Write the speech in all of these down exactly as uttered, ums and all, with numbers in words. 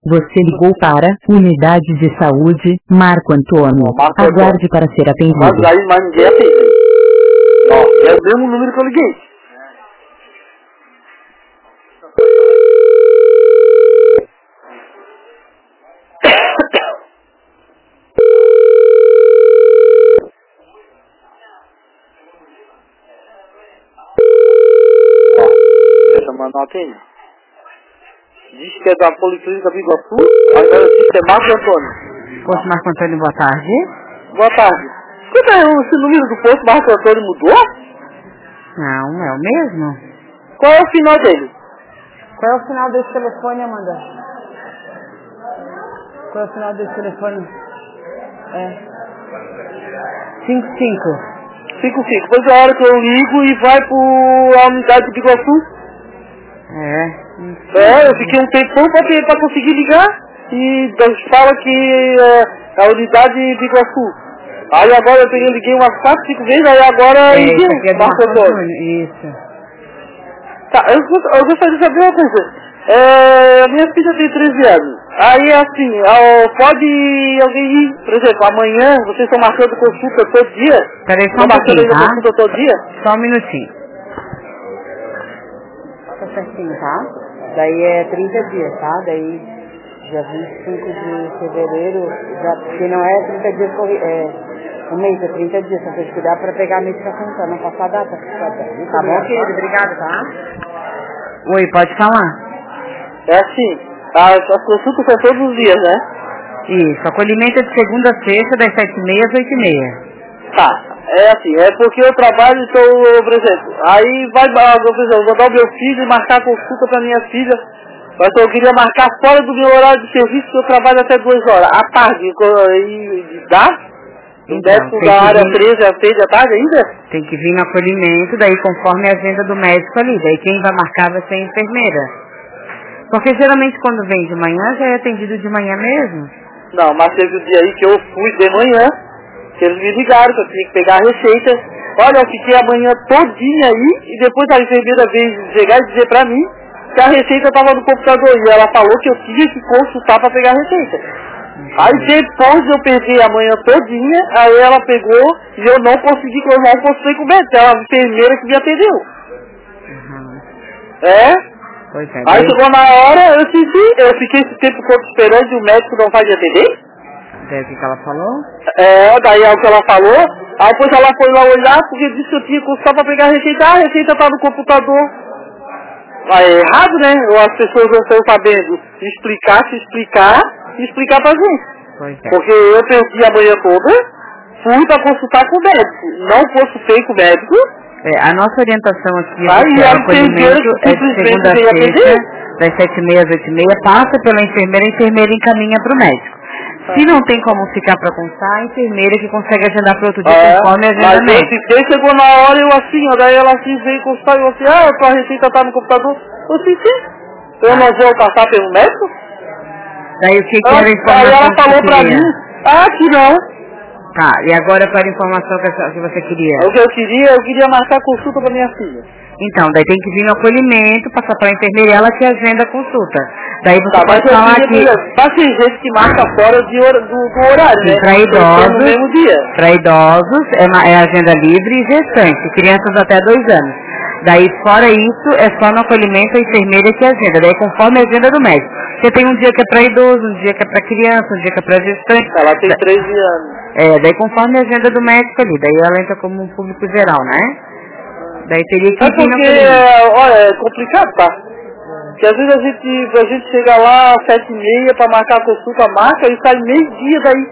Você ligou para Unidade de Saúde Marco Antônio. Marco Aguarde para ser atendido. Mas aí, mas ninguém atende. Ó, é o mesmo número que eu liguei. Ó, essa mano não atende. Diz que é da Policlínica Biguaçu, agora diz que é Marco Antônio. Posto Marco Antônio, boa tarde. Boa tarde. Escuta, esse número do posto Marco Antônio mudou? Não, é o mesmo? Qual é o final dele? Qual é o final desse telefone, Amanda? Qual é o final desse telefone? É. cinco cinco. cinco cinco. Depois é a hora que eu ligo e vai para a unidade de Biguaçu. É. É, eu fiquei um tempão pra, ter- pra conseguir ligar e Deus fala que é a unidade de Iguaçu. Aí agora eu peguei, liguei umas quatro, cinco vezes, aí agora É, liguei isso aqui é do Marco Marco Antônio. Antônio. Isso. Tá, eu, gost- eu gostaria de saber uma coisa. É, a minha filha tem treze anos. Aí assim, ó, pode alguém ir, por exemplo, amanhã, vocês estão marcando consulta todo dia? Peraí só Estão um marcando pouquinho, ainda tá? consulta todo dia? Só um minutinho. Tá certinho, tá? Daí é trinta dias, tá? Daí dia vinte e cinco de fevereiro, já, porque não é trinta dias, corri, é um mês, é trinta dias, então tem que cuidar pra pegar a medicação, tá? Não passar a data. Tá bom, querido? Obrigado, tá? Oi, pode falar? É assim, as, as consultas são todos os dias, né? Isso, acolhimento é de segunda a sexta, das sete e meia às oito e meia. Tá, é assim, é porque eu trabalho, então, eu, por exemplo, aí vai, ah, por exemplo, eu vou dar o meu filho e marcar a consulta pra minha filha, mas eu queria marcar fora do meu horário de serviço, que eu trabalho até duas horas, à tarde, co- e dá? No Então, décimo tem da que área vir- treze às seis da tarde ainda? Tem que vir no acolhimento, daí conforme a agenda do médico ali. Daí quem vai marcar vai ser a enfermeira. Porque geralmente quando vem de manhã já é atendido de manhã mesmo. Não, mas teve o dia aí que eu fui de manhã, que eles me ligaram, que eu tinha que pegar a receita. Olha, eu fiquei a manhã todinha aí, e depois a enfermeira veio chegar e dizer pra mim que a receita estava no computador, e ela falou que eu tinha que consultar para pegar a receita. Aí depois eu peguei a manhã todinha, aí ela pegou e eu não consegui, que eu não consultei com o médico, ela a enfermeira que me atendeu. Uhum. É? Pois é, Aí daí, chegou na hora, eu senti, eu fiquei esse tempo todo esperando e o médico não vai me atender. daí o que que ela falou? É, daí é o que ela falou. Aí depois ela foi lá olhar porque disse que eu tinha que consultar para pegar a receita. Ah, a receita tá no computador. Aí é errado, né? Ou as pessoas não estão sabendo explicar, se explicar e explicar pra gente. Pois é. Porque eu perdi a manhã toda, fui para consultar com o médico. Não consultei com o médico. É, a nossa orientação aqui Aí é que o a enfermeira acolhimento que é de simplesmente segunda a veio sexta, atender. das sete e meia às oito e meia, passa pela enfermeira, a enfermeira encaminha para o médico. Se não tem como ficar para consultar, a enfermeira que consegue agendar para outro dia É, conforme a agenda mas eu médica. fiquei, chegou na hora eu assim, ó, daí ela assim veio consultar e eu assim, ah, a tua receita tá no computador. Eu disse, sim, eu não vou passar pelo médico? Daí o que, que Ela, era a aí informação ela que falou você pra queria? mim, ah, que não. Tá, e agora qual era a informação que essa- que você queria? O que eu queria, eu queria marcar consulta pra minha filha. Então, daí tem que vir no acolhimento, passar para a enfermeira e ela que agenda a consulta. Daí você Tá, mas pode eu falar queria, por que, exemplo, mas tem gente que marca fora de hora, do, do horário, sim, né? para Tem que ser no idosos, mesmo dia. para idosos é, uma- é agenda livre e gestante, crianças até dois anos. Daí, fora isso, é só no acolhimento a enfermeira que agenda. Daí, conforme a agenda do médico. Você tem um dia que é para idoso, um dia que é para criança, um dia que é para gestante. Ela tem Da- treze anos. É, daí conforme a agenda do médico ali. Daí ela entra como um público geral, né? Daí teria que É vir no porque, acolhimento. é, olha, é complicado, tá? Porque às vezes a gente, a gente chega lá às sete e meia pra marcar a consulta, marca e sai meio dia daí.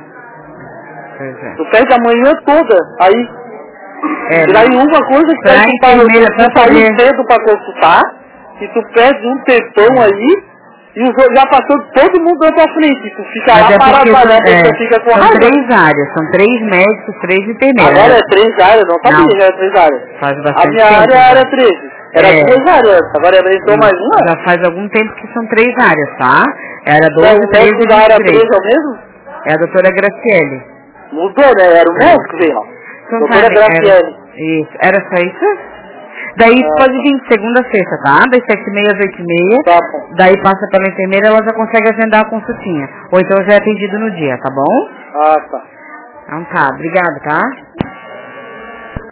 Pois é. Tu perde a manhã toda, aí. É, E daí uma coisa que pra daí tu para enfermeira, tu pra sair poder... cedo pra consultar, e tu perde um tempão aí, e os outros já passou todo mundo da tua frente, tu fica Mas lá é parado, porque lá, né? são, é, Você fica com são raiva. três áreas, são três médicos, três enfermeiras. Agora é três áreas, não sabia Não. que era três áreas. Faz A bastante minha tempo. área já. era treze. Era É. duas áreas, agora entrou mais uma? Já faz algum tempo que são três áreas, tá? Era Não, doze, o treze médico e da vinte área e três. treze é o mesmo? É a doutora Graciele. Mudou, né? Era o médico, veio, ó. Então, Doutora tá, era, Graciele. isso. Era só isso? Daí Ah, pode vir de segunda a sexta, tá? Das sete e meia às oito e meia. tá bom. Daí passa pela enfermeira, ela já consegue agendar a consultinha. Ou então já é atendido no dia, tá bom? Ah, tá. Então tá, obrigado, tá?